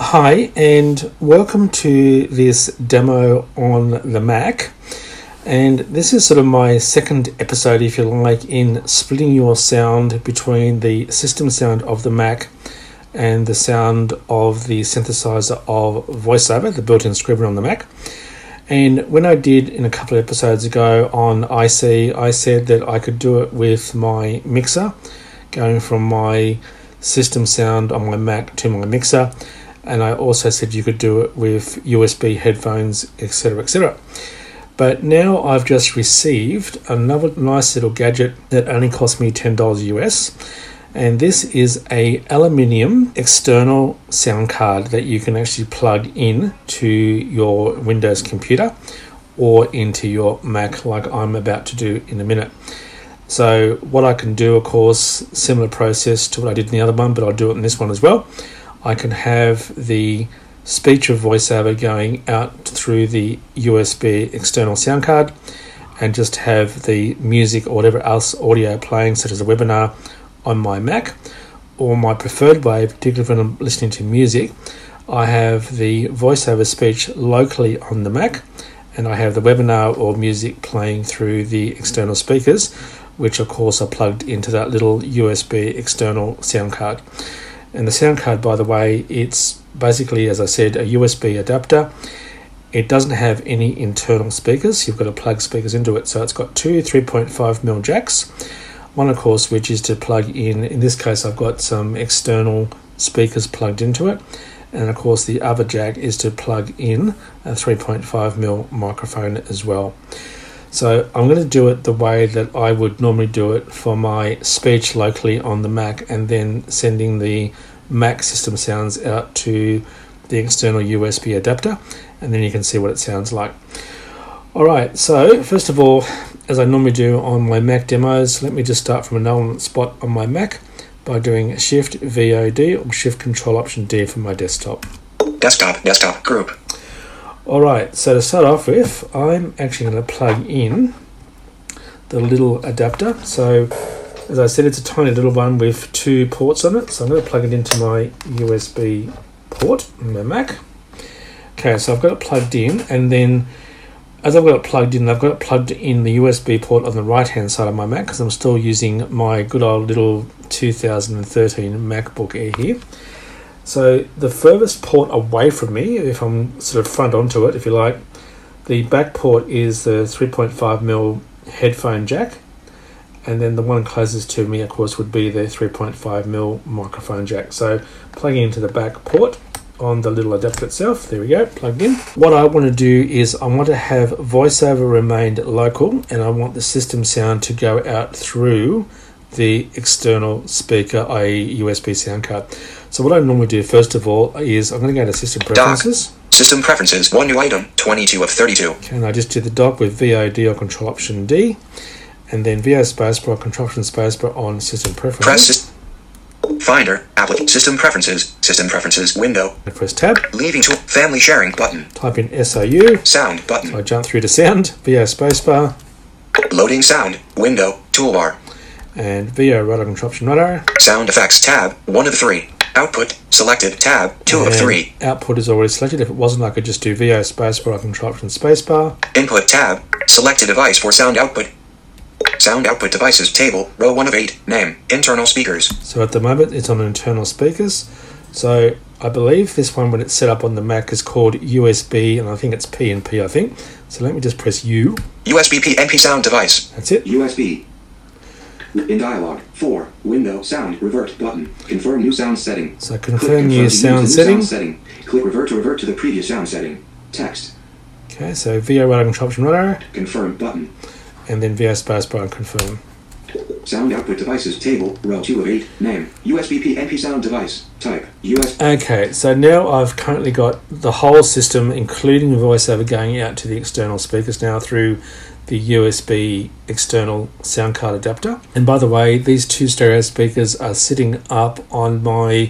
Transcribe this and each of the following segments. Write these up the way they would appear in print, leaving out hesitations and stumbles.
Hi, and welcome to this demo on the Mac. And this is sort of my second episode, if you like, in splitting your sound between the system sound of the Mac and the sound of the synthesizer of VoiceOver, the built-in Scrivener on the Mac. And when I did in a couple of episodes ago on IC, I said that I could do it with my mixer, going from my system sound on my Mac to my mixer. And I also said you could do it with USB headphones, etc., etc. But now I've just received another nice little gadget that only cost me $10 US. And this is a aluminium external sound card that you can actually plug in to your Windows computer or into your Mac, like I'm about to do in a minute. So what I can do, of course, similar process to what I did in the other one, but I'll do it in this one as well. I can have the speech of VoiceOver going out through the USB external sound card and just have the music or whatever else audio playing, such as a webinar, on my Mac. Or my preferred way, particularly when I'm listening to music, I have the VoiceOver speech locally on the Mac, and I have the webinar or music playing through the external speakers, which of course are plugged into that little USB external sound card. And the sound card, by the way, it's basically, as I said, a USB adapter. It doesn't have any internal speakers. You've got to plug speakers into it. So it's got two 3.5mm jacks. One, of course, which is to plug in this case, I've got some external speakers plugged into it. And of course, the other jack is to plug in a 3.5mm microphone as well. So I'm going to do it the way that I would normally do it for my speech locally on the Mac, and then sending the Mac system sounds out to the external USB adapter, and then you can see what it sounds like. Alright, so first of all, as I normally do on my Mac demos, let me just start from a known spot on my Mac by doing Shift VOD or Shift Control Option D for my desktop. Desktop group. Alright, so to start off with, I'm actually going to plug in the little adapter. So, as I said, it's a tiny little one with two ports on it. So I'm going to plug it into my USB port on my Mac. Okay, so I've got it plugged in, and then as I've got it plugged in, I've got it plugged in the USB port on the right-hand side of my Mac, because I'm still using my good old little 2013 MacBook Air here. So the furthest port away from me, if I'm sort of front onto it, if you like, the back port is the 3.5mm headphone jack, and then the one closest to me, of course, would be the 3.5mm microphone jack. So plugging into the back port on the little adapter itself, there we go, plugged in. What I want to do is I want to have VoiceOver remained local, and I want the system sound to go out through the external speaker, i.e. USB sound card. So what I normally do first of all is I'm going to go to System Preferences. System Preferences, one new item, 22 of 32. Okay, and I just do the dock with VOD or Control Option D, and then VO spacebar, Control Option spacebar on System Preferences. Finder, System Preferences, window. I press Tab. Leaving to Family Sharing button. Type in SOU. Sound button. So I jump through to Sound, VO spacebar. Loading sound, window, toolbar. And VO right Control Option right arrow. Sound effects tab, 1 of 3. Output, selected, tab, 2 of 3. Output is already selected. If it wasn't, I could just do VO spacebar or Control Option spacebar. Input tab, select a device for sound output. Sound output devices table, row 1 of 8, name, internal speakers. So at the moment, it's on internal speakers. So I believe this one, when it's set up on the Mac, is called USB, and I think it's PNP, I think. So let me just press U. USB PNP sound device. That's it. USB. In dialog, 4, window, sound, revert button. Confirm new sound setting. So confirm new sound setting. Click revert to the previous sound setting. Text. Okay, so VO right Control Option right arrow. Confirm button. And then VO spacebar and confirm. Sound output devices table, row 2 of 8, name, USB PNP sound device, type, USB. Okay, so now I've currently got the whole system, including VoiceOver, going out to the external speakers now through the USB external sound card adapter. And by the way, these two stereo speakers are sitting up on my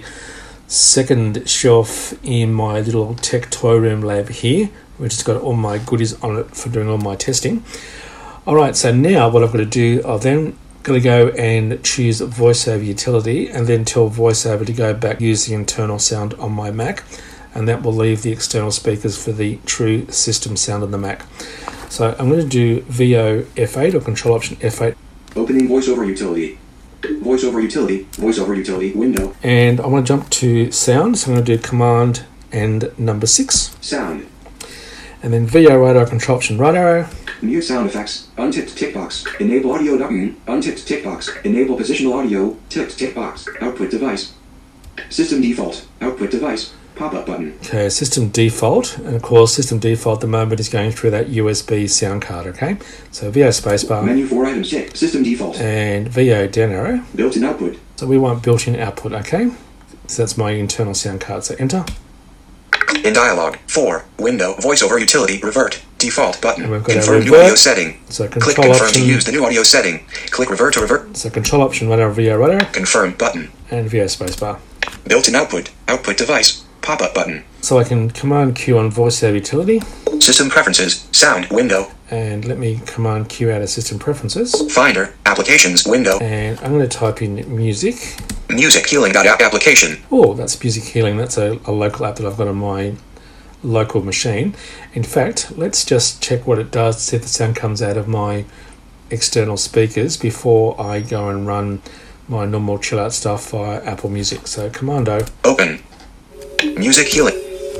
second shelf in my little tech toy room lab here, which has got all my goodies on it for doing all my testing. Alright, so now what I've got to do, I've then got to go and choose VoiceOver utility, and then tell VoiceOver to go back, use the internal sound on my Mac. and that will leave the external speakers for the true system sound on the Mac. So I'm going to do VO F8 or Control Option F8. Opening VoiceOver Utility. VoiceOver Utility window. And I want to jump to sound, so I'm going to do Command and number 6. Sound. And then VO right arrow, Control Option right arrow. Mute sound effects. Unticked tick box. Enable audio button. Unticked tick box. Enable positional audio. Ticked tick box. Output device. System default. Output device. Pop-up button. Okay, system default. And of course, system default at the moment is going through that USB sound card, okay? So VO spacebar. Menu 4 items check. System default. And VO down arrow. Built-in output. So we want built-in output, okay? So that's my internal sound card. So enter. In dialog, 4, window, voiceover utility, revert, default button. And we've got Confirm our new revert. audio setting. So Click Control confirm Option. to use the new audio setting. Click revert to revert. So Control Option right arrow, VO right arrow, Confirm button. and VO spacebar. Built-in output, output device, pop-up button. So I can Command Q on VoiceOver Utility, System preferences, sound window, and let me Command Q out of System Preferences. finder, applications window, And I'm going to type in music. music healing.app application. Oh, that's Music Healing. That's a local app that I've got on my local machine. In fact, let's just check what it does to see if the sound comes out of my external speakers before I go and run my normal chill out stuff via Apple Music. So Commando. Open. Music healing.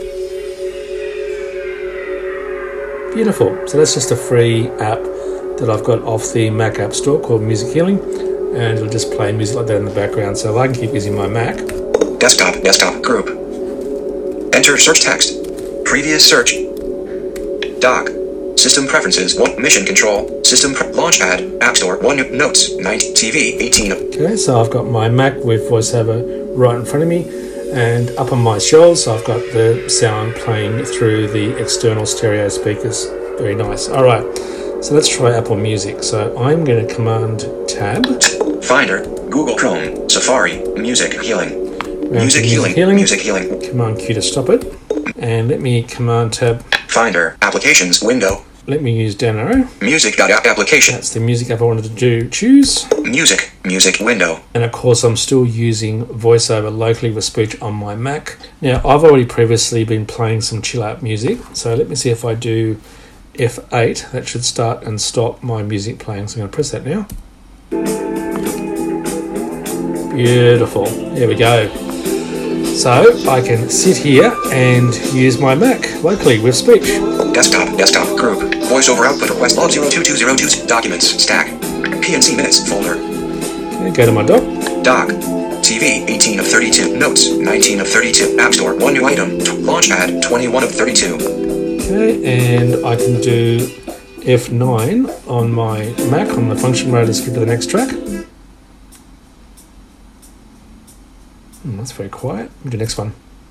Beautiful. So that's just a free app that I've got off the Mac App Store called Music Healing, and it'll just play music like that in the background, so I can keep using my Mac. Desktop group. Enter search text. Previous search. Dock. System preferences 1. Mission control. Launchpad. App Store 1. Notes 19. TV 18. Okay, so I've got my Mac with VoiceOver right in front of me, and up on my shelves I've got the sound playing through the external stereo speakers. Very nice. Alright, so let's try Apple Music. So I'm going to Command Tab. Finder. Google Chrome. Safari. Music healing. Round Music to healing. Music healing. Command Q to stop it. And let me Command Tab. Finder. Applications window. Let me use down arrow. Music.app application. That's the music app I wanted to choose. Music. Music window. And of course I'm still using VoiceOver locally with speech on my Mac. Now I've already previously been playing some chill out music, so let me see if I do F8, that should start and stop my music playing. So I'm going to press that now. Beautiful, there we go. So I can sit here and use my Mac locally with speech. Desktop group. Voiceover output request log 02202. Documents stack. PNC minutes folder. Okay, go to my dock. Dock. TV 18 of 32. Notes 19 of 32. App Store 1 new item. Launchpad 21 of 32. Okay, and I can do F9 on my Mac on the function mode to skip to the next track. That's very quiet. We'll do the next one.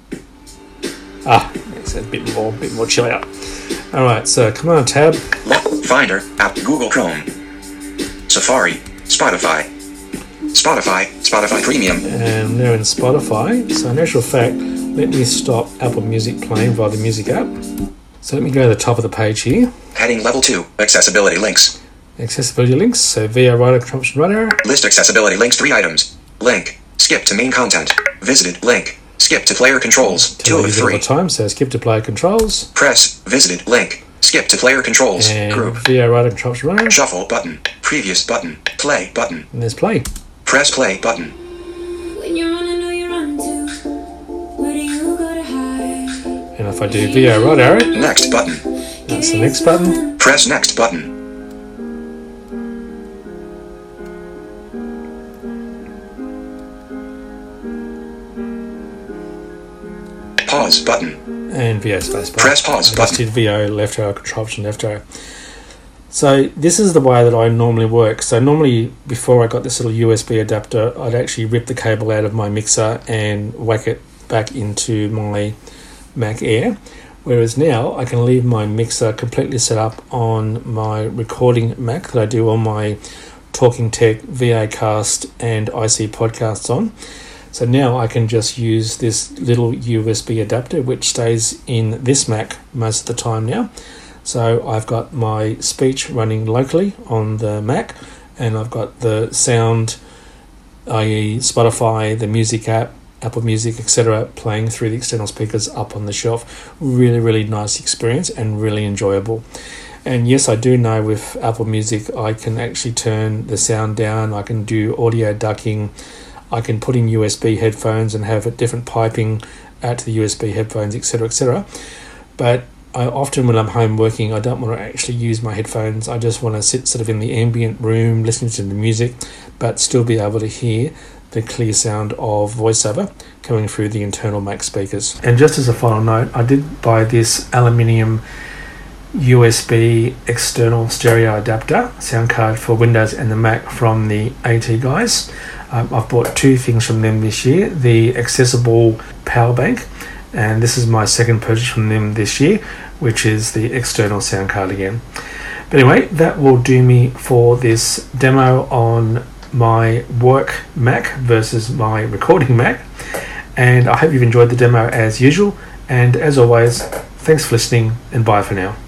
It's a bit more chill out. Alright, so Command Tab. Finder. App. Google Chrome. Safari. Spotify Premium. And now in Spotify. So in actual fact, let me stop Apple Music playing via the music app. So let me go to the top of the page here. Heading level 2. Accessibility links. Accessibility links. So VO right arrow, Option right arrow. List accessibility links 3 items. Link. Skip to main content. Visited. Link. Skip to player controls. 2 of 3. Time, so skip to player controls. Press. Visited. Link. Skip to player controls. And Group. VO right arrow, Option right arrow. Shuffle button. Previous button. Play button. And there's play. Press play button. When you're on, I know you're on to. Where do you go to hide? And if I do VO right arrow, Next button. that's the next button. Press next button. Pause button. And VO spacebar. Press pause I just button. did VO left arrow, Control Option left arrow. So this is the way that I normally work. So normally before I got this little USB adapter, I'd actually rip the cable out of my mixer and whack it back into my Mac Air. Whereas now I can leave my mixer completely set up on my recording Mac that I do all my Talking Tech, VA Cast and IC podcasts on. So now I can just use this little USB adapter which stays in this Mac most of the time now. So I've got my speech running locally on the Mac, and I've got the sound, i.e. Spotify, the music app, Apple Music, etc., playing through the external speakers up on the shelf. Really, really nice experience and really enjoyable. And yes, I do know with Apple Music, I can actually turn the sound down. I can do audio ducking. I can put in USB headphones and have a different piping out to the USB headphones, etc., etc. But I often, when I'm home working, I don't want to actually use my headphones. I just want to sit sort of in the ambient room, listening to the music, but still be able to hear the clear sound of VoiceOver coming through the internal Mac speakers. And just as a final note, I did buy this aluminium USB external stereo adapter sound card for Windows and the Mac from the AT guys. I've bought two things from them this year: the accessible power bank, and this is my second purchase from them this year, which is the external sound card again. But anyway, that will do me for this demo on my work Mac versus my recording Mac, and I hope you've enjoyed the demo as usual. And as always, thanks for listening, and bye for now.